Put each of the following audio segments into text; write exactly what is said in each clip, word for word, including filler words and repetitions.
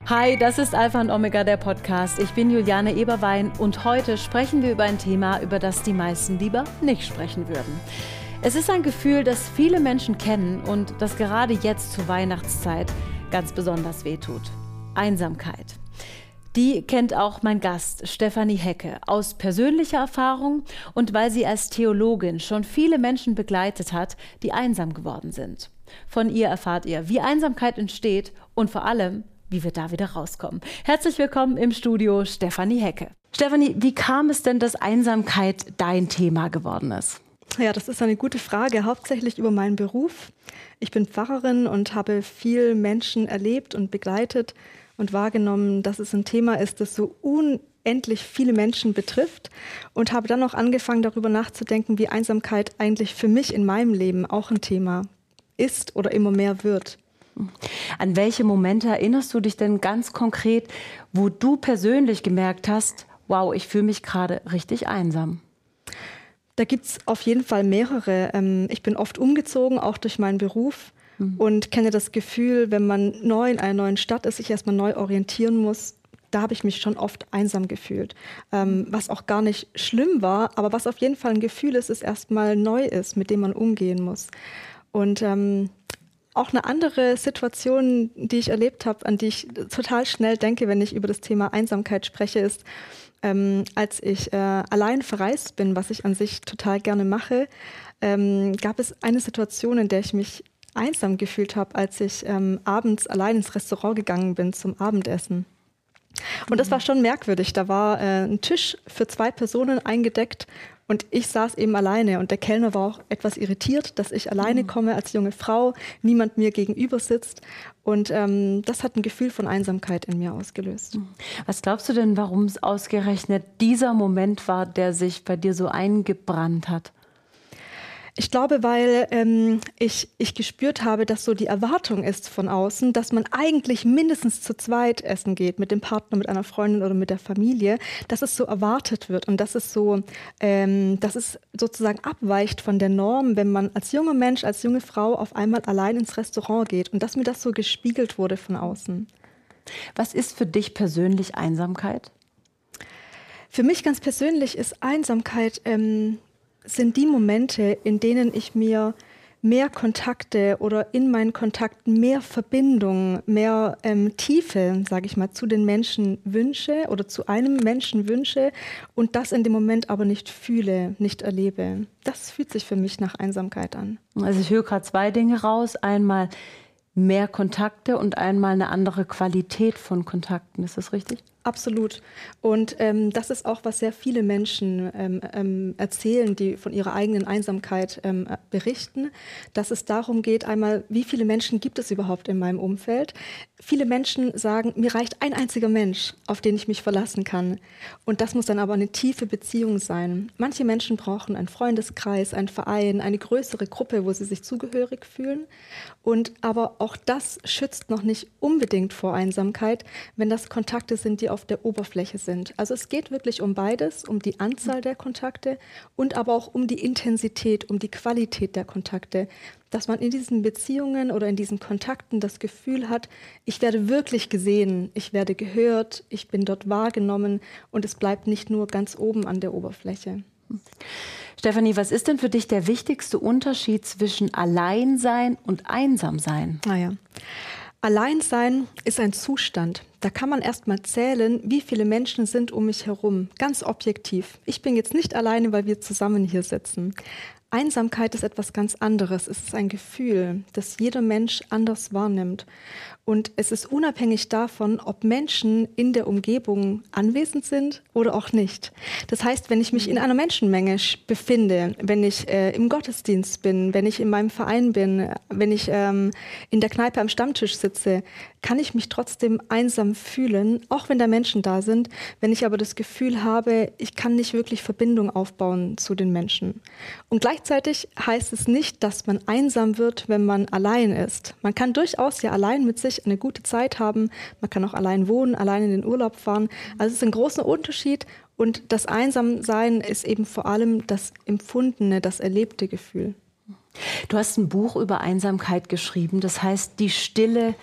Hi, das ist Alpha und Omega, der Podcast. Ich bin Juliane Eberwein und heute sprechen wir über ein Thema, über das die meisten lieber nicht sprechen würden. Es ist ein Gefühl, das viele Menschen kennen und das gerade jetzt zur Weihnachtszeit ganz besonders wehtut. Einsamkeit. Die kennt auch mein Gast Stefanie Hecke aus persönlicher Erfahrung und weil sie als Theologin schon viele Menschen begleitet hat, die einsam geworden sind. Von ihr erfahrt ihr, wie Einsamkeit entsteht und vor allem, wie wir da wieder rauskommen. Herzlich willkommen im Studio, Stefanie Hecke. Stefanie, wie kam es denn, dass Einsamkeit dein Thema geworden ist? Ja, das ist eine gute Frage, hauptsächlich über meinen Beruf. Ich bin Pfarrerin und habe viel Menschen erlebt und begleitet und wahrgenommen, dass es ein Thema ist, das so unendlich viele Menschen betrifft und habe dann auch angefangen, darüber nachzudenken, wie Einsamkeit eigentlich für mich in meinem Leben auch ein Thema ist oder immer mehr wird. An welche Momente erinnerst du dich denn ganz konkret, wo du persönlich gemerkt hast, wow, ich fühle mich gerade richtig einsam? Da gibt es auf jeden Fall mehrere. Ich bin oft umgezogen, auch durch meinen Beruf mhm. und kenne das Gefühl, wenn man neu in einer neuen Stadt ist, sich erstmal neu orientieren muss. Da habe ich mich schon oft einsam gefühlt, was auch gar nicht schlimm war, aber was auf jeden Fall ein Gefühl ist, ist erstmal neu ist, mit dem man umgehen muss. Und ähm, Auch eine andere Situation, die ich erlebt habe, an die ich total schnell denke, wenn ich über das Thema Einsamkeit spreche, ist, ähm, als ich äh, allein verreist bin, was ich an sich total gerne mache, ähm, gab es eine Situation, in der ich mich einsam gefühlt habe, als ich ähm, abends allein ins Restaurant gegangen bin zum Abendessen. Und das war schon merkwürdig. Da war äh, ein Tisch für zwei Personen eingedeckt und ich saß eben alleine und der Kellner war auch etwas irritiert, dass ich alleine komme als junge Frau, niemand mir gegenüber sitzt und ähm, das hat ein Gefühl von Einsamkeit in mir ausgelöst. Was glaubst du denn, warum es ausgerechnet dieser Moment war, der sich bei dir so eingebrannt hat? Ich glaube, weil ähm, ich, ich gespürt habe, dass so die Erwartung ist von außen, dass man eigentlich mindestens zu zweit essen geht, mit dem Partner, mit einer Freundin oder mit der Familie, dass es so erwartet wird und dass es so, ähm, dass es sozusagen abweicht von der Norm, wenn man als junger Mensch, als junge Frau auf einmal allein ins Restaurant geht und dass mir das so gespiegelt wurde von außen. Was ist für dich persönlich Einsamkeit? Für mich ganz persönlich ist Einsamkeit ähm, sind die Momente, in denen ich mir mehr Kontakte oder in meinen Kontakten mehr Verbindung, mehr ähm, Tiefe, sage ich mal, zu den Menschen wünsche oder zu einem Menschen wünsche und das in dem Moment aber nicht fühle, nicht erlebe. Das fühlt sich für mich nach Einsamkeit an. Also ich höre gerade zwei Dinge raus. Einmal mehr Kontakte und einmal eine andere Qualität von Kontakten. Ist das richtig? Absolut. Und ähm, das ist auch, was sehr viele Menschen ähm, ähm, erzählen, die von ihrer eigenen Einsamkeit ähm, berichten, dass es darum geht, einmal, wie viele Menschen gibt es überhaupt in meinem Umfeld? Viele Menschen sagen, mir reicht ein einziger Mensch, auf den ich mich verlassen kann. Und das muss dann aber eine tiefe Beziehung sein. Manche Menschen brauchen einen Freundeskreis, einen Verein, eine größere Gruppe, wo sie sich zugehörig fühlen. Und aber auch das schützt noch nicht unbedingt vor Einsamkeit, wenn das Kontakte sind, die auf der Oberfläche sind. Also es geht wirklich um beides, um die Anzahl der Kontakte und aber auch um die Intensität, um die Qualität der Kontakte. Dass man in diesen Beziehungen oder in diesen Kontakten das Gefühl hat, ich werde wirklich gesehen, ich werde gehört, ich bin dort wahrgenommen und es bleibt nicht nur ganz oben an der Oberfläche. Stefanie, was ist denn für dich der wichtigste Unterschied zwischen Alleinsein und Einsamsein? Naja, Alleinsein ist ein Zustand. Da kann man erst mal zählen, wie viele Menschen sind um mich herum. Ganz objektiv. Ich bin jetzt nicht alleine, weil wir zusammen hier sitzen. Einsamkeit ist etwas ganz anderes. Es ist ein Gefühl, das jeder Mensch anders wahrnimmt. Und es ist unabhängig davon, ob Menschen in der Umgebung anwesend sind oder auch nicht. Das heißt, wenn ich mich in einer Menschenmenge befinde, wenn ich äh, im Gottesdienst bin, wenn ich in meinem Verein bin, wenn ich ähm, in der Kneipe am Stammtisch sitze, kann ich mich trotzdem einsam fühlen, auch wenn da Menschen da sind, wenn ich aber das Gefühl habe, ich kann nicht wirklich Verbindung aufbauen zu den Menschen. Und gleichzeitig heißt es nicht, dass man einsam wird, wenn man allein ist. Man kann durchaus ja allein mit sich eine gute Zeit haben, man kann auch allein wohnen, allein in den Urlaub fahren. Also es ist ein großer Unterschied und das Einsamsein ist eben vor allem das empfundene, das erlebte Gefühl. Du hast ein Buch über Einsamkeit geschrieben, das heißt Die Stille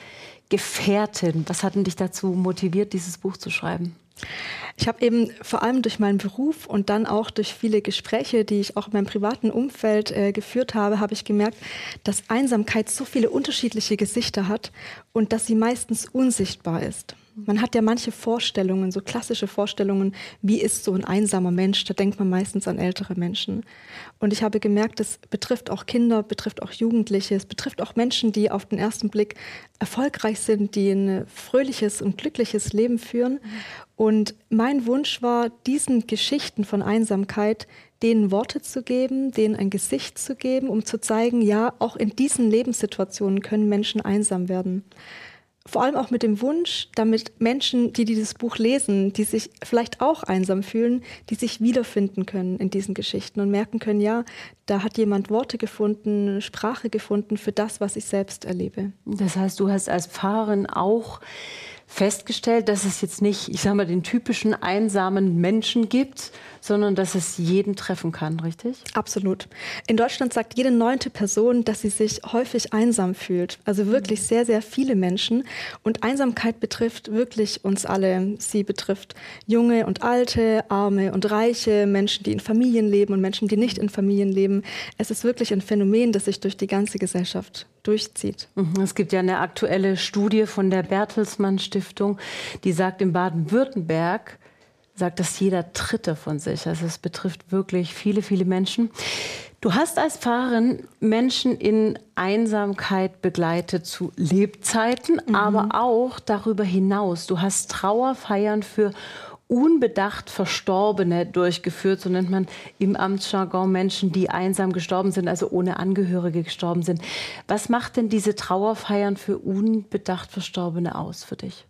Gefährtin. Was hat denn dich dazu motiviert, dieses Buch zu schreiben? Ich habe eben vor allem durch meinen Beruf und dann auch durch viele Gespräche, die ich auch in meinem privaten Umfeld äh, geführt habe, habe ich gemerkt, dass Einsamkeit so viele unterschiedliche Gesichter hat und dass sie meistens unsichtbar ist. Man hat ja manche Vorstellungen, so klassische Vorstellungen, wie ist so ein einsamer Mensch, da denkt man meistens an ältere Menschen. Und ich habe gemerkt, es betrifft auch Kinder, betrifft auch Jugendliche, es betrifft auch Menschen, die auf den ersten Blick erfolgreich sind, die ein fröhliches und glückliches Leben führen. Und mein Wunsch war, diesen Geschichten von Einsamkeit denen Worte zu geben, denen ein Gesicht zu geben, um zu zeigen, ja, auch in diesen Lebenssituationen können Menschen einsam werden. Vor allem auch mit dem Wunsch, damit Menschen, die dieses Buch lesen, die sich vielleicht auch einsam fühlen, die sich wiederfinden können in diesen Geschichten und merken können, ja, da hat jemand Worte gefunden, Sprache gefunden für das, was ich selbst erlebe. Das heißt, du hast als Pfarrerin auch festgestellt, dass es jetzt nicht, ich sage mal, den typischen einsamen Menschen gibt, sondern dass es jeden treffen kann, richtig? Absolut. In Deutschland sagt jede neunte Person, dass sie sich häufig einsam fühlt. Also wirklich sehr, sehr viele Menschen. Und Einsamkeit betrifft wirklich uns alle. Sie betrifft junge und alte, arme und reiche, Menschen, die in Familien leben und Menschen, die nicht in Familien leben. Es ist wirklich ein Phänomen, das sich durch die ganze Gesellschaft durchzieht. Es gibt ja eine aktuelle Studie von der Bertelsmann Stiftung, die sagt, in Baden-Württemberg sagt das jeder Dritte von sich. Also es betrifft wirklich viele, viele Menschen. Du hast als Pfarrerin Menschen in Einsamkeit begleitet zu Lebzeiten, mhm. aber auch darüber hinaus. Du hast Trauerfeiern für unbedacht Verstorbene durchgeführt, so nennt man im Amtsjargon Menschen, die einsam gestorben sind, also ohne Angehörige gestorben sind. Was macht denn diese Trauerfeiern für unbedacht Verstorbene aus für dich?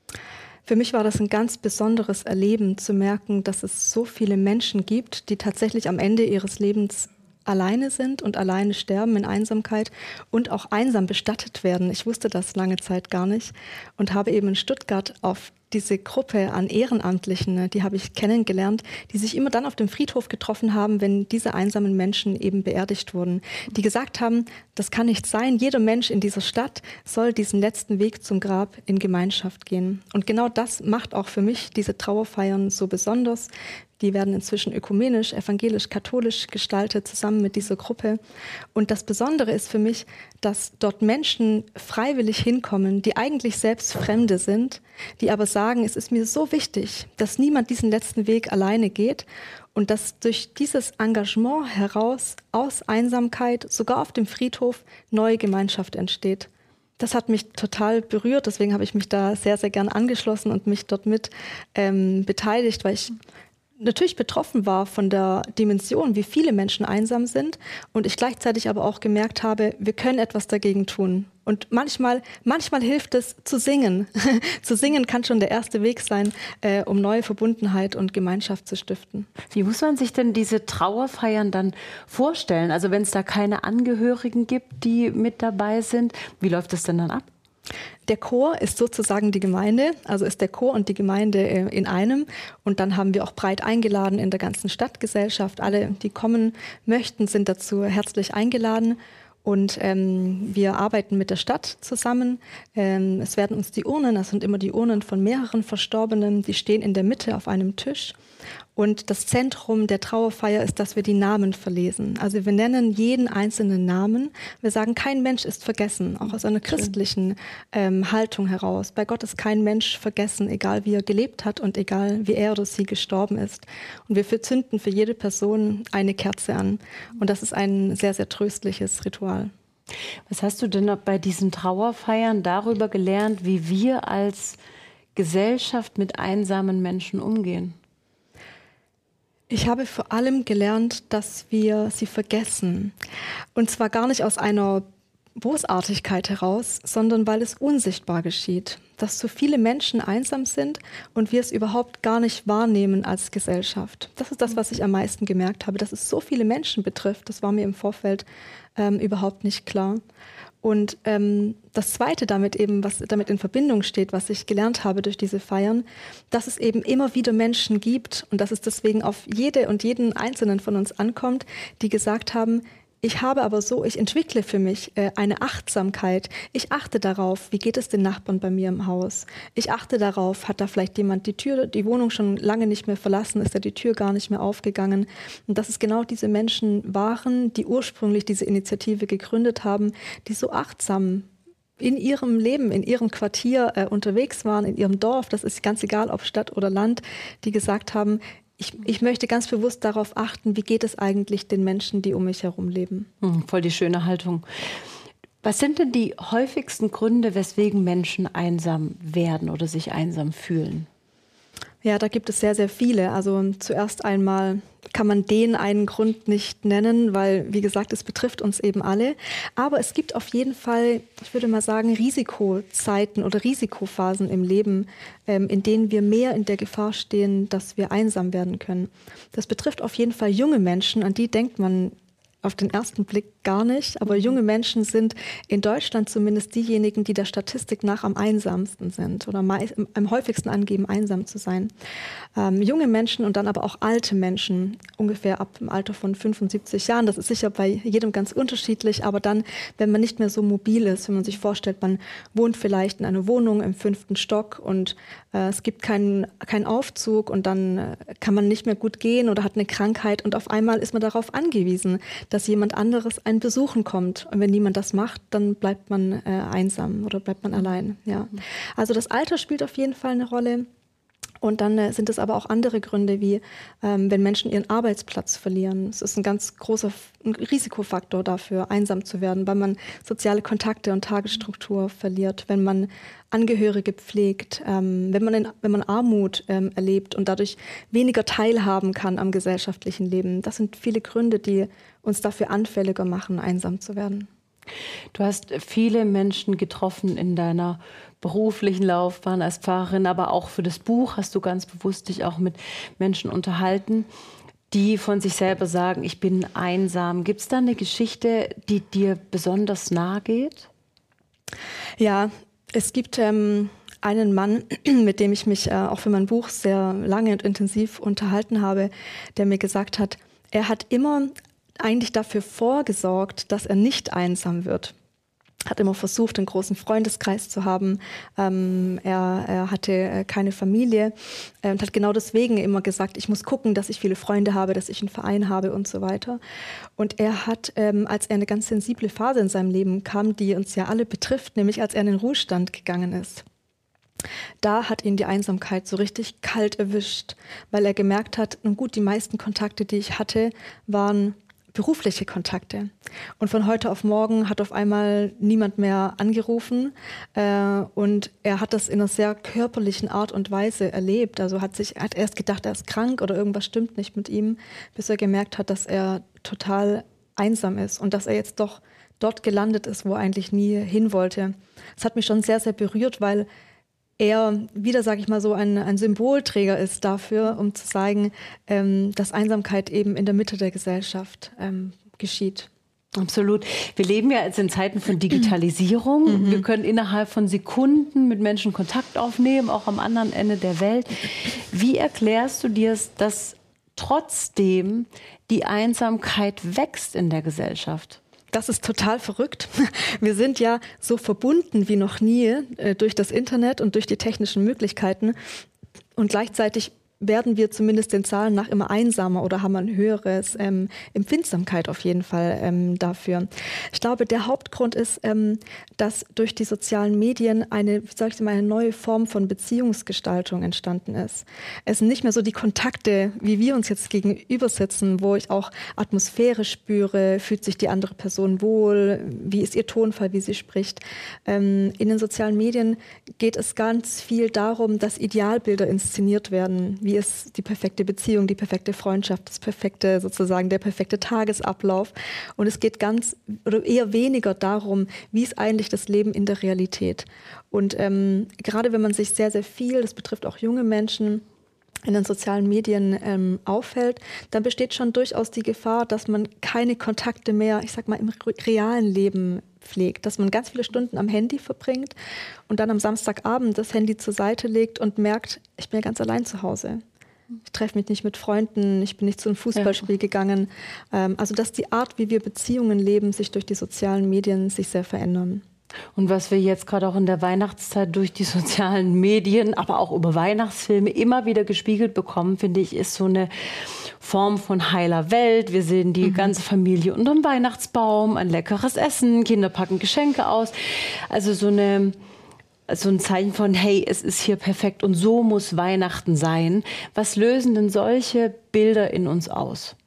Für mich war das ein ganz besonderes Erleben, zu merken, dass es so viele Menschen gibt, die tatsächlich am Ende ihres Lebens alleine sind und alleine sterben in Einsamkeit und auch einsam bestattet werden. Ich wusste das lange Zeit gar nicht und habe eben in Stuttgart auf diese Gruppe an Ehrenamtlichen, die habe ich kennengelernt, die sich immer dann auf dem Friedhof getroffen haben, wenn diese einsamen Menschen eben beerdigt wurden. Die gesagt haben, das kann nicht sein, jeder Mensch in dieser Stadt soll diesen letzten Weg zum Grab in Gemeinschaft gehen. Und genau das macht auch für mich diese Trauerfeiern so besonders. Die werden inzwischen ökumenisch, evangelisch, katholisch gestaltet, zusammen mit dieser Gruppe. Und das Besondere ist für mich, dass dort Menschen freiwillig hinkommen, die eigentlich selbst Fremde sind, die aber sagen, es ist mir so wichtig, dass niemand diesen letzten Weg alleine geht und dass durch dieses Engagement heraus aus Einsamkeit, sogar auf dem Friedhof, neue Gemeinschaft entsteht. Das hat mich total berührt, deswegen habe ich mich da sehr, sehr gern angeschlossen und mich dort mit ähm, beteiligt, weil ich natürlich betroffen war von der Dimension, wie viele Menschen einsam sind und ich gleichzeitig aber auch gemerkt habe, wir können etwas dagegen tun. Und manchmal, manchmal hilft es zu singen. Zu singen kann schon der erste Weg sein, äh, um neue Verbundenheit und Gemeinschaft zu stiften. Wie muss man sich denn diese Trauerfeiern dann vorstellen? Also wenn es da keine Angehörigen gibt, die mit dabei sind, wie läuft das denn dann ab? Der Chor ist sozusagen die Gemeinde, also ist der Chor und die Gemeinde in einem. Und dann haben wir auch breit eingeladen in der ganzen Stadtgesellschaft. Alle, die kommen möchten, sind dazu herzlich eingeladen. Und ähm, wir arbeiten mit der Stadt zusammen. Ähm, es werden uns die Urnen, das sind immer die Urnen von mehreren Verstorbenen, die stehen in der Mitte auf einem Tisch. Und das Zentrum der Trauerfeier ist, dass wir die Namen verlesen. Also wir nennen jeden einzelnen Namen. Wir sagen, kein Mensch ist vergessen, auch aus einer christlichen ähm, Haltung heraus. Bei Gott ist kein Mensch vergessen, egal wie er gelebt hat und egal wie er oder sie gestorben ist. Und wir zünden für jede Person eine Kerze an. Und das ist ein sehr, sehr tröstliches Ritual. Was hast du denn bei diesen Trauerfeiern darüber gelernt, wie wir als Gesellschaft mit einsamen Menschen umgehen? Ich habe vor allem gelernt, dass wir sie vergessen. Und zwar gar nicht aus einer Bosartigkeit heraus, sondern weil es unsichtbar geschieht. Dass so viele Menschen einsam sind und wir es überhaupt gar nicht wahrnehmen als Gesellschaft. Das ist das, was ich am meisten gemerkt habe, dass es so viele Menschen betrifft. Das war mir im Vorfeld ähm, überhaupt nicht klar. Und ähm, das Zweite damit eben, was damit in Verbindung steht, was ich gelernt habe durch diese Feiern, dass es eben immer wieder Menschen gibt und dass es deswegen auf jede und jeden Einzelnen von uns ankommt, die gesagt haben, Ich habe aber so, ich entwickle für mich äh, eine Achtsamkeit. Ich achte darauf, wie geht es den Nachbarn bei mir im Haus. Ich achte darauf, hat da vielleicht jemand die Tür, die Wohnung schon lange nicht mehr verlassen, ist da die Tür gar nicht mehr aufgegangen. Und dass es genau diese Menschen waren, die ursprünglich diese Initiative gegründet haben, die so achtsam in ihrem Leben, in ihrem Quartier äh, unterwegs waren, in ihrem Dorf, das ist ganz egal, ob Stadt oder Land, die gesagt haben, Ich, ich möchte ganz bewusst darauf achten, wie geht es eigentlich den Menschen, die um mich herum leben. Hm, voll die schöne Haltung. Was sind denn die häufigsten Gründe, weswegen Menschen einsam werden oder sich einsam fühlen? Ja, da gibt es sehr, sehr viele. Also zuerst einmal kann man den einen Grund nicht nennen, weil, wie gesagt, es betrifft uns eben alle. Aber es gibt auf jeden Fall, ich würde mal sagen, Risikozeiten oder Risikophasen im Leben, ähm, in denen wir mehr in der Gefahr stehen, dass wir einsam werden können. Das betrifft auf jeden Fall junge Menschen, an die denkt man auf den ersten Blick gar nicht. Aber junge Menschen sind in Deutschland zumindest diejenigen, die der Statistik nach am einsamsten sind oder am, am häufigsten angeben, einsam zu sein. Ähm, junge Menschen und dann aber auch alte Menschen, ungefähr ab dem Alter von fünfundsiebzig Jahren. Das ist sicher bei jedem ganz unterschiedlich, aber dann, wenn man nicht mehr so mobil ist, wenn man sich vorstellt, man wohnt vielleicht in einer Wohnung im fünften Stock und äh, es gibt keinen keinen Aufzug und dann äh, kann man nicht mehr gut gehen oder hat eine Krankheit und auf einmal ist man darauf angewiesen, dass jemand anderes einen besuchen kommt. Und wenn niemand das macht, dann bleibt man äh, einsam oder bleibt man allein. Ja. Also das Alter spielt auf jeden Fall eine Rolle. Und dann äh, sind es aber auch andere Gründe, wie ähm, wenn Menschen ihren Arbeitsplatz verlieren. Es ist ein ganz großer ein Risikofaktor dafür, einsam zu werden, weil man soziale Kontakte und Tagesstruktur verliert, wenn man Angehörige pflegt, ähm, wenn man in, wenn man Armut ähm, erlebt und dadurch weniger teilhaben kann am gesellschaftlichen Leben. Das sind viele Gründe, die uns dafür anfälliger machen, einsam zu werden. Du hast viele Menschen getroffen in deiner beruflichen Laufbahn als Pfarrerin, aber auch für das Buch hast du ganz bewusst dich auch mit Menschen unterhalten, die von sich selber sagen, ich bin einsam. Gibt es da eine Geschichte, die dir besonders nahe geht? Ja, es gibt ähm, einen Mann, mit dem ich mich äh, auch für mein Buch sehr lange und intensiv unterhalten habe, der mir gesagt hat, er hat immer eigentlich dafür vorgesorgt, dass er nicht einsam wird. Hat immer versucht, einen großen Freundeskreis zu haben. Ähm, er, er hatte keine Familie äh, und hat genau deswegen immer gesagt, ich muss gucken, dass ich viele Freunde habe, dass ich einen Verein habe und so weiter. Und er hat, ähm, als er eine ganz sensible Phase in seinem Leben kam, die uns ja alle betrifft, nämlich als er in den Ruhestand gegangen ist, da hat ihn die Einsamkeit so richtig kalt erwischt, weil er gemerkt hat, nun gut, die meisten Kontakte, die ich hatte, waren berufliche Kontakte. Und von heute auf morgen hat auf einmal niemand mehr angerufen äh, und er hat das in einer sehr körperlichen Art und Weise erlebt. Also hat sich hat erst gedacht, er ist krank oder irgendwas stimmt nicht mit ihm, bis er gemerkt hat, dass er total einsam ist und dass er jetzt doch dort gelandet ist, wo er eigentlich nie hin wollte. Das hat mich schon sehr, sehr berührt, weil er wieder, sage ich mal so, ein, ein Symbolträger ist dafür, um zu sagen, ähm, dass Einsamkeit eben in der Mitte der Gesellschaft ähm, geschieht. Absolut. Wir leben ja jetzt in Zeiten von Digitalisierung. Mhm. Wir können innerhalb von Sekunden mit Menschen Kontakt aufnehmen, auch am anderen Ende der Welt. Wie erklärst du dir, dass trotzdem die Einsamkeit wächst in der Gesellschaft? Das ist total verrückt. Wir sind ja so verbunden wie noch nie äh, durch das Internet und durch die technischen Möglichkeiten. Und gleichzeitig werden wir zumindest den Zahlen nach immer einsamer oder haben ein höheres ähm, Empfindsamkeit auf jeden Fall ähm, dafür. Ich glaube, der Hauptgrund ist, ähm, dass durch die sozialen Medien eine, wie sag ich mal, eine neue Form von Beziehungsgestaltung entstanden ist. Es sind nicht mehr so die Kontakte, wie wir uns jetzt gegenüber sitzen, wo ich auch Atmosphäre spüre, fühlt sich die andere Person wohl, wie ist ihr Tonfall, wie sie spricht. Ähm, in den sozialen Medien geht es ganz viel darum, dass Idealbilder inszeniert werden. Wie ist die perfekte Beziehung, die perfekte Freundschaft, das perfekte, sozusagen der perfekte Tagesablauf. Und es geht ganz oder eher weniger darum, wie ist eigentlich das Leben in der Realität. Und ähm, gerade wenn man sich sehr, sehr viel, das betrifft auch junge Menschen, in den sozialen Medien ähm, auffällt, dann besteht schon durchaus die Gefahr, dass man keine Kontakte mehr, ich sag mal, im realen Leben pflegt, dass man ganz viele Stunden am Handy verbringt und dann am Samstagabend das Handy zur Seite legt und merkt, ich bin ja ganz allein zu Hause. Ich treffe mich nicht mit Freunden, ich bin nicht zu einem Fußballspiel ja. gegangen. Ähm, also dass die Art, wie wir Beziehungen leben, sich durch die sozialen Medien sich sehr verändern. Und was wir jetzt gerade auch in der Weihnachtszeit durch die sozialen Medien, aber auch über Weihnachtsfilme immer wieder gespiegelt bekommen, finde ich, ist so eine Form von heiler Welt. Wir sehen die mhm. ganze Familie unter dem Weihnachtsbaum, ein leckeres Essen, Kinder packen Geschenke aus. Also so eine... so ein Zeichen von, hey, es ist hier perfekt und so muss Weihnachten sein. Was lösen denn solche Bilder in uns aus?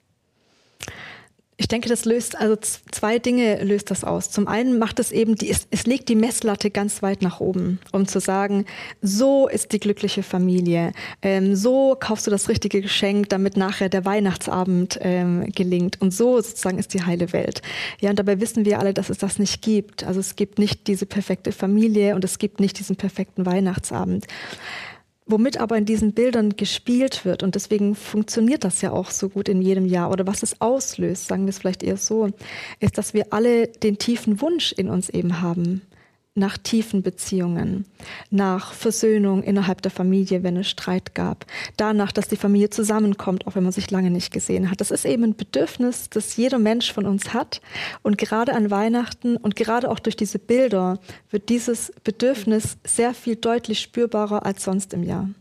Ich denke, das löst, also zwei Dinge löst das aus. Zum einen macht es eben, die, es, es legt die Messlatte ganz weit nach oben, um zu sagen, so ist die glückliche Familie, ähm, so kaufst du das richtige Geschenk, damit nachher der Weihnachtsabend ähm, gelingt und so sozusagen ist die heile Welt. Ja, und dabei wissen wir alle, dass es das nicht gibt. Also es gibt nicht diese perfekte Familie und es gibt nicht diesen perfekten Weihnachtsabend. Womit aber in diesen Bildern gespielt wird, und deswegen funktioniert das ja auch so gut in jedem Jahr, oder was es auslöst, sagen wir es vielleicht eher so, ist, dass wir alle den tiefen Wunsch in uns eben haben, nach tiefen Beziehungen, nach Versöhnung innerhalb der Familie, wenn es Streit gab, danach, dass die Familie zusammenkommt, auch wenn man sich lange nicht gesehen hat. Das ist eben ein Bedürfnis, das jeder Mensch von uns hat. Und gerade an Weihnachten und gerade auch durch diese Bilder wird dieses Bedürfnis sehr viel deutlich spürbarer als sonst im Jahr.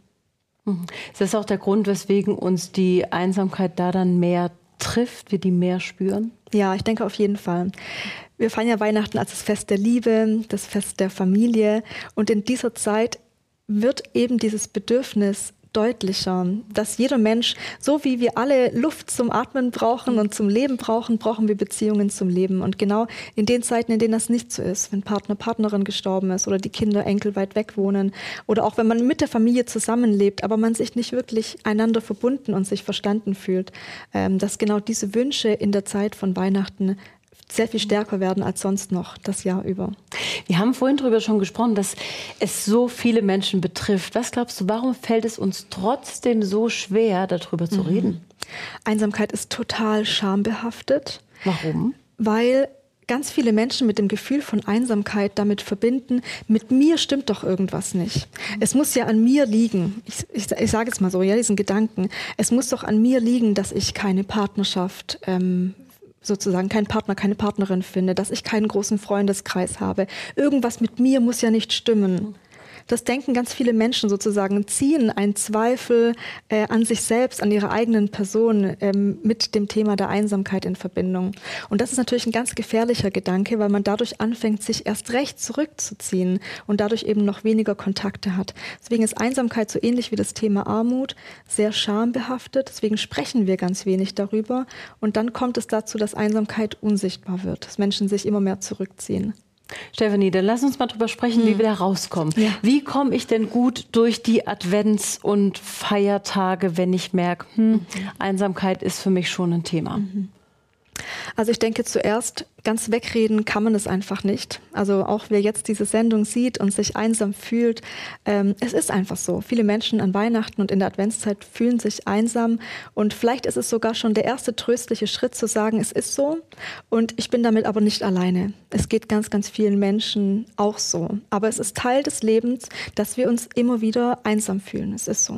Ist das auch der Grund, weswegen uns die Einsamkeit da dann mehr trifft, wir die mehr spüren? Ja, ich denke auf jeden Fall. Wir feiern ja Weihnachten als das Fest der Liebe, das Fest der Familie. Und in dieser Zeit wird eben dieses Bedürfnis deutlicher, dass jeder Mensch, so wie wir alle Luft zum Atmen brauchen und zum Leben brauchen, brauchen wir Beziehungen zum Leben. Und genau in den Zeiten, in denen das nicht so ist, wenn Partner, Partnerin gestorben ist oder die Kinder, Enkel weit weg wohnen oder auch wenn man mit der Familie zusammenlebt, aber man sich nicht wirklich einander verbunden und sich verstanden fühlt, dass genau diese Wünsche in der Zeit von Weihnachten sehr viel stärker werden als sonst noch das Jahr über. Wir haben vorhin darüber schon gesprochen, dass es so viele Menschen betrifft. Was glaubst du, warum fällt es uns trotzdem so schwer, darüber zu mhm. reden? Einsamkeit ist total schambehaftet. Warum? Weil ganz viele Menschen mit dem Gefühl von Einsamkeit damit verbinden, mit mir stimmt doch irgendwas nicht. Es muss ja an mir liegen. Ich, ich, ich sage es mal so, ja, diesen Gedanken. Es muss doch an mir liegen, dass ich keine Partnerschaft ähm, sozusagen keinen Partner, keine Partnerin finde, dass ich keinen großen Freundeskreis habe. Irgendwas mit mir muss ja nicht stimmen. Das denken ganz viele Menschen sozusagen, ziehen einen Zweifel äh, an sich selbst, an ihrer eigenen Person ähm, mit dem Thema der Einsamkeit in Verbindung. Und das ist natürlich ein ganz gefährlicher Gedanke, weil man dadurch anfängt, sich erst recht zurückzuziehen und dadurch eben noch weniger Kontakte hat. Deswegen ist Einsamkeit so ähnlich wie das Thema Armut sehr schambehaftet. Deswegen sprechen wir ganz wenig darüber. Und dann kommt es dazu, dass Einsamkeit unsichtbar wird, dass Menschen sich immer mehr zurückziehen. Stefanie, dann lass uns mal drüber sprechen, hm. wie wir da rauskommen. Ja. Wie komme ich denn gut durch die Advents- und Feiertage, wenn ich merke, hm, mhm. Einsamkeit ist für mich schon ein Thema? Mhm. Also ich denke zuerst, ganz wegreden kann man es einfach nicht. Also auch wer jetzt diese Sendung sieht und sich einsam fühlt, ähm, es ist einfach so. Viele Menschen an Weihnachten und in der Adventszeit fühlen sich einsam und vielleicht ist es sogar schon der erste tröstliche Schritt zu sagen, es ist so und ich bin damit aber nicht alleine. Es geht ganz, ganz vielen Menschen auch so. Aber es ist Teil des Lebens, dass wir uns immer wieder einsam fühlen. Es ist so.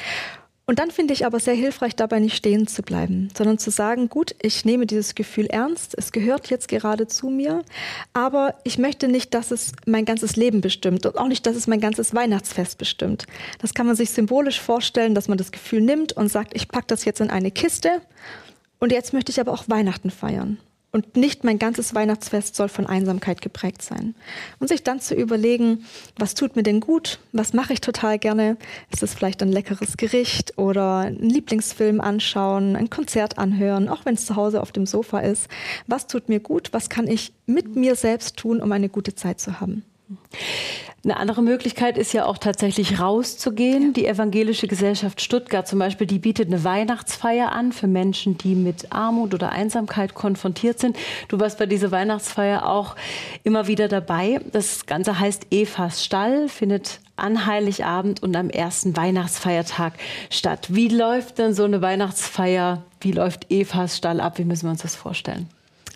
Und dann finde ich aber sehr hilfreich, dabei nicht stehen zu bleiben, sondern zu sagen, gut, ich nehme dieses Gefühl ernst, es gehört jetzt gerade zu mir, aber ich möchte nicht, dass es mein ganzes Leben bestimmt und auch nicht, dass es mein ganzes Weihnachtsfest bestimmt. Das kann man sich symbolisch vorstellen, dass man das Gefühl nimmt und sagt, ich packe das jetzt in eine Kiste und jetzt möchte ich aber auch Weihnachten feiern. Und nicht mein ganzes Weihnachtsfest soll von Einsamkeit geprägt sein. Und sich dann zu überlegen, was tut mir denn gut? Was mache ich total gerne? Ist es vielleicht ein leckeres Gericht oder einen Lieblingsfilm anschauen, ein Konzert anhören, auch wenn es zu Hause auf dem Sofa ist? Was tut mir gut? Was kann ich mit mir selbst tun, um eine gute Zeit zu haben? Eine andere Möglichkeit ist ja auch tatsächlich rauszugehen. Ja. Die Evangelische Gesellschaft Stuttgart zum Beispiel, die bietet eine Weihnachtsfeier an für Menschen, die mit Armut oder Einsamkeit konfrontiert sind. Du warst bei dieser Weihnachtsfeier auch immer wieder dabei. Das Ganze heißt Evas Stall, findet an Heiligabend und am ersten Weihnachtsfeiertag statt. Wie läuft denn so eine Weihnachtsfeier, wie läuft Evas Stall ab? Wie müssen wir uns das vorstellen?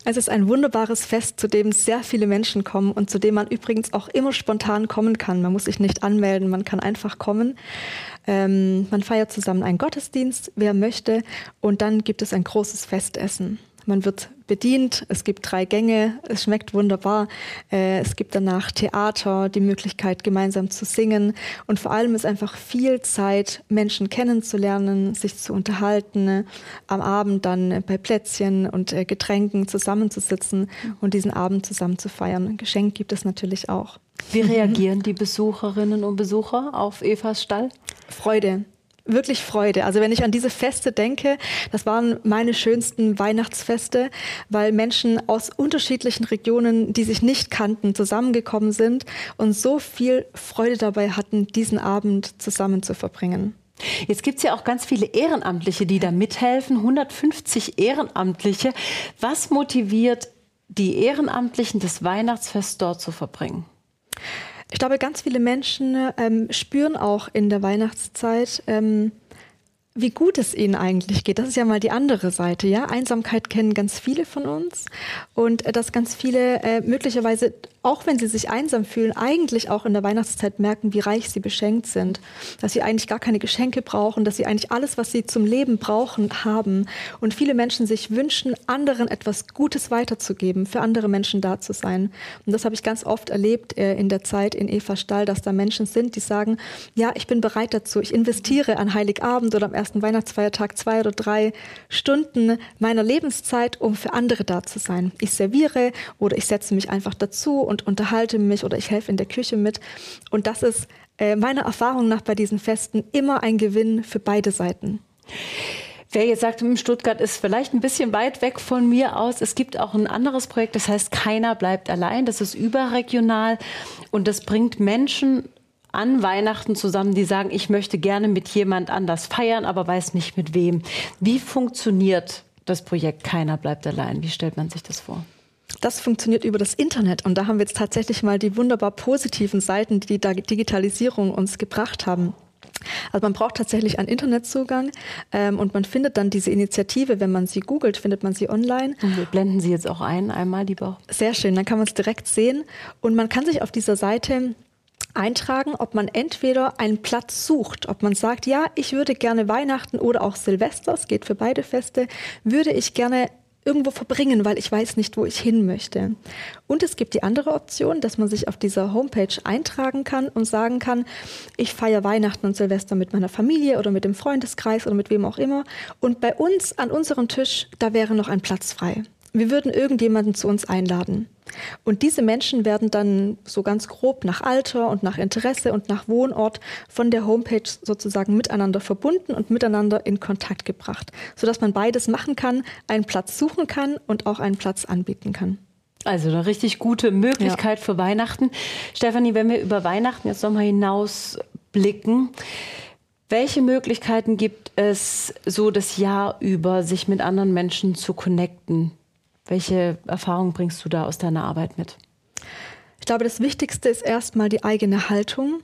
Es ist ein wunderbares Fest, zu dem sehr viele Menschen kommen und zu dem man übrigens auch immer spontan kommen kann. Man muss sich nicht anmelden, man kann einfach kommen. Ähm, man feiert zusammen einen Gottesdienst, wer möchte, und dann gibt es ein großes Festessen. Man wird bedient, es gibt drei Gänge, es schmeckt wunderbar. Äh, es gibt danach Theater, die Möglichkeit, gemeinsam zu singen. Und vor allem ist einfach viel Zeit, Menschen kennenzulernen, sich zu unterhalten, äh, am Abend dann äh, bei Plätzchen und äh, Getränken zusammenzusitzen und diesen Abend zusammen zu feiern. Ein Geschenk gibt es natürlich auch. Wie reagieren die Besucherinnen und Besucher auf Evas Stall? Freude. Wirklich Freude. Also wenn ich an diese Feste denke, das waren meine schönsten Weihnachtsfeste, weil Menschen aus unterschiedlichen Regionen, die sich nicht kannten, zusammengekommen sind und so viel Freude dabei hatten, diesen Abend zusammen zu verbringen. Jetzt gibt es ja auch ganz viele Ehrenamtliche, die da mithelfen, hundertfünfzig Ehrenamtliche. Was motiviert die Ehrenamtlichen, das Weihnachtsfest dort zu verbringen? Ich glaube, ganz viele Menschen ähm, spüren auch in der Weihnachtszeit, ähm, wie gut es ihnen eigentlich geht. Das ist ja mal die andere Seite. Ja? Einsamkeit kennen ganz viele von uns und äh, dass ganz viele äh, möglicherweise, auch wenn sie sich einsam fühlen, eigentlich auch in der Weihnachtszeit merken, wie reich sie beschenkt sind. Dass sie eigentlich gar keine Geschenke brauchen, dass sie eigentlich alles, was sie zum Leben brauchen, haben. Und viele Menschen sich wünschen, anderen etwas Gutes weiterzugeben, für andere Menschen da zu sein. Und das habe ich ganz oft erlebt äh, in der Zeit in Evas Stall, dass da Menschen sind, die sagen, ja, ich bin bereit dazu, ich investiere an Heiligabend oder am ersten Weihnachtsfeiertag zwei oder drei Stunden meiner Lebenszeit, um für andere da zu sein. Ich serviere oder ich setze mich einfach dazu und unterhalte mich oder ich helfe in der Küche mit. Und das ist äh, meiner Erfahrung nach bei diesen Festen immer ein Gewinn für beide Seiten. Wer jetzt sagt, Stuttgart ist vielleicht ein bisschen weit weg von mir aus, es gibt auch ein anderes Projekt, das heißt Keiner bleibt allein. Das ist überregional und das bringt Menschen an Weihnachten zusammen, die sagen, ich möchte gerne mit jemand anders feiern, aber weiß nicht mit wem. Wie funktioniert das Projekt Keiner bleibt allein? Wie stellt man sich das vor? Das funktioniert über das Internet und da haben wir jetzt tatsächlich mal die wunderbar positiven Seiten, die die Digitalisierung uns gebracht haben. Also man braucht tatsächlich einen Internetzugang ähm, und man findet dann diese Initiative, wenn man sie googelt, findet man sie online. Und wir blenden sie jetzt auch ein, einmal lieber. Sehr schön, dann kann man es direkt sehen und man kann sich auf dieser Seite eintragen, ob man entweder einen Platz sucht, ob man sagt, ja, ich würde gerne Weihnachten oder auch Silvester, es geht für beide Feste, würde ich gerne irgendwo verbringen, weil ich weiß nicht, wo ich hin möchte. Und es gibt die andere Option, dass man sich auf dieser Homepage eintragen kann und sagen kann, ich feiere Weihnachten und Silvester mit meiner Familie oder mit dem Freundeskreis oder mit wem auch immer. Und bei uns an unserem Tisch, da wäre noch ein Platz frei. Wir würden irgendjemanden zu uns einladen. Und diese Menschen werden dann so ganz grob nach Alter und nach Interesse und nach Wohnort von der Homepage sozusagen miteinander verbunden und miteinander in Kontakt gebracht, sodass man beides machen kann, einen Platz suchen kann und auch einen Platz anbieten kann. Also eine richtig gute Möglichkeit ja. für Weihnachten. Stefanie, wenn wir über Weihnachten jetzt nochmal hinausblicken, welche Möglichkeiten gibt es, so das Jahr über sich mit anderen Menschen zu connecten? Welche Erfahrungen bringst du da aus deiner Arbeit mit? Ich glaube, das Wichtigste ist erstmal die eigene Haltung,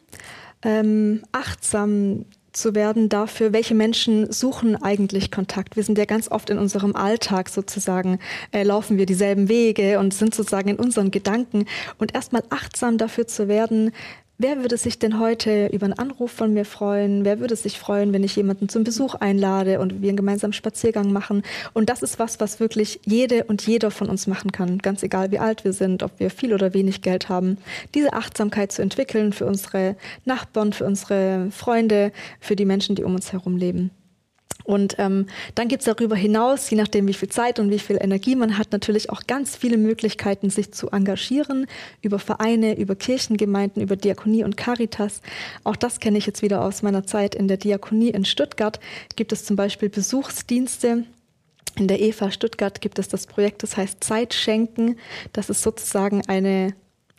ähm, achtsam zu werden dafür, welche Menschen suchen eigentlich Kontakt. Wir sind ja ganz oft in unserem Alltag sozusagen, äh, laufen wir dieselben Wege und sind sozusagen in unseren Gedanken. Und erstmal achtsam dafür zu werden, wer würde sich denn heute über einen Anruf von mir freuen? Wer würde sich freuen, wenn ich jemanden zum Besuch einlade und wir einen gemeinsamen Spaziergang machen? Und das ist was, was wirklich jede und jeder von uns machen kann, ganz egal wie alt wir sind, ob wir viel oder wenig Geld haben. Diese Achtsamkeit zu entwickeln für unsere Nachbarn, für unsere Freunde, für die Menschen, die um uns herum leben. Und ähm, dann gibt es darüber hinaus, je nachdem wie viel Zeit und wie viel Energie man hat, natürlich auch ganz viele Möglichkeiten, sich zu engagieren über Vereine, über Kirchengemeinden, über Diakonie und Caritas. Auch das kenne ich jetzt wieder aus meiner Zeit in der Diakonie in Stuttgart. Gibt es zum Beispiel Besuchsdienste. In der Eva Stuttgart gibt es das Projekt, das heißt Zeit schenken. Das ist sozusagen eine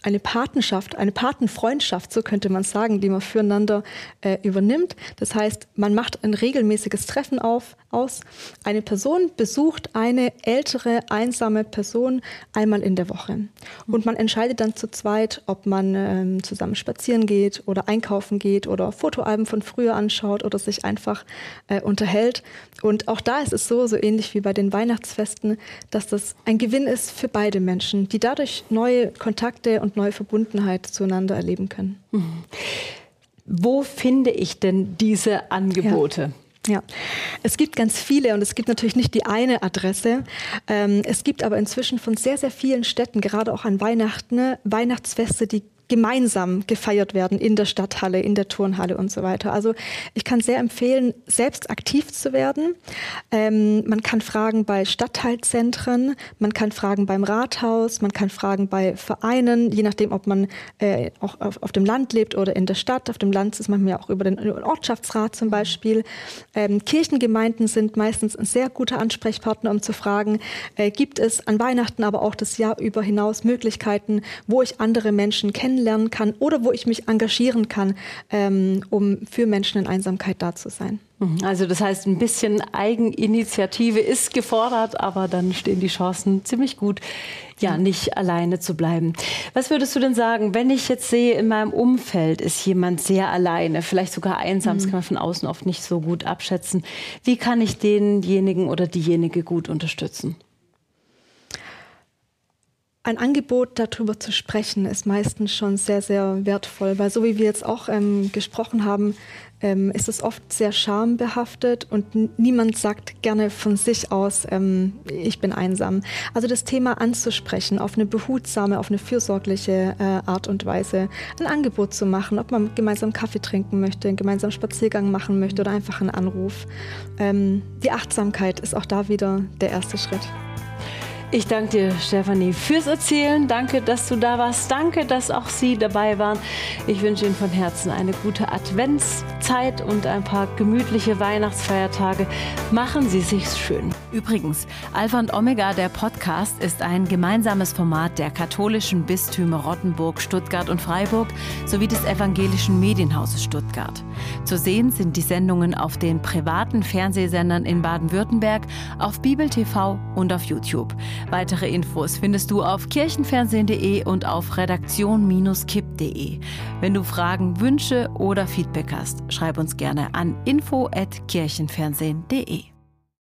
eine Patenschaft, eine Patenfreundschaft, so könnte man sagen, die man füreinander äh, übernimmt. Das heißt, man macht ein regelmäßiges Treffen auf, aus. Eine Person besucht eine ältere, einsame Person einmal in der Woche. Und man entscheidet dann zu zweit, ob man ähm, zusammen spazieren geht oder einkaufen geht oder Fotoalben von früher anschaut oder sich einfach äh, unterhält. Und auch da ist es so, so ähnlich wie bei den Weihnachtsfesten, dass das ein Gewinn ist für beide Menschen, die dadurch neue Kontakte und neue Verbundenheit zueinander erleben können. Mhm. Wo finde ich denn diese Angebote? Ja. Ja, es gibt ganz viele und es gibt natürlich nicht die eine Adresse. Ähm, es gibt aber inzwischen von sehr, sehr vielen Städten, gerade auch an Weihnachten, Weihnachtsfeste, die gemeinsam gefeiert werden in der Stadthalle, in der Turnhalle und so weiter. Also ich kann sehr empfehlen, selbst aktiv zu werden. Ähm, man kann fragen bei Stadtteilzentren, man kann fragen beim Rathaus, man kann fragen bei Vereinen, je nachdem, ob man äh, auch auf, auf dem Land lebt oder in der Stadt. Auf dem Land ist man ja auch über den Ortschaftsrat zum Beispiel. Ähm, Kirchengemeinden sind meistens ein sehr guter Ansprechpartner, um zu fragen, äh, gibt es an Weihnachten, aber auch das Jahr über hinaus Möglichkeiten, wo ich andere Menschen kennenlernen lernen kann oder wo ich mich engagieren kann, ähm, um für Menschen in Einsamkeit da zu sein. Also das heißt, ein bisschen Eigeninitiative ist gefordert, aber dann stehen die Chancen ziemlich gut, ja, nicht alleine zu bleiben. Was würdest du denn sagen, wenn ich jetzt sehe, in meinem Umfeld ist jemand sehr alleine, vielleicht sogar einsam, das kann man von außen oft nicht so gut abschätzen. Wie kann ich denjenigen oder diejenige gut unterstützen? Ein Angebot, darüber zu sprechen, ist meistens schon sehr, sehr wertvoll, weil so wie wir jetzt auch ähm, gesprochen haben, ähm, ist es oft sehr schambehaftet und n- niemand sagt gerne von sich aus, ähm, ich bin einsam. Also das Thema anzusprechen, auf eine behutsame, auf eine fürsorgliche äh, Art und Weise, ein Angebot zu machen, ob man gemeinsam Kaffee trinken möchte, einen gemeinsamen Spaziergang machen möchte oder einfach einen Anruf. Ähm, die Achtsamkeit ist auch da wieder der erste Schritt. Ich danke dir, Stefanie, fürs Erzählen. Danke, dass du da warst. Danke, dass auch Sie dabei waren. Ich wünsche Ihnen von Herzen eine gute Adventszeit und ein paar gemütliche Weihnachtsfeiertage. Machen Sie sich's schön. Übrigens, Alpha und Omega, der Podcast, ist ein gemeinsames Format der katholischen Bistümer Rottenburg, Stuttgart und Freiburg sowie des evangelischen Medienhauses Stuttgart. Zu sehen sind die Sendungen auf den privaten Fernsehsendern in Baden-Württemberg, auf Bibel T V und auf YouTube. Weitere Infos findest du auf kirchenfernsehen punkt de und auf redaktion Bindestrich kipp punkt de. Wenn du Fragen, Wünsche oder Feedback hast, schreib uns gerne an info at kirchenfernsehen punkt de.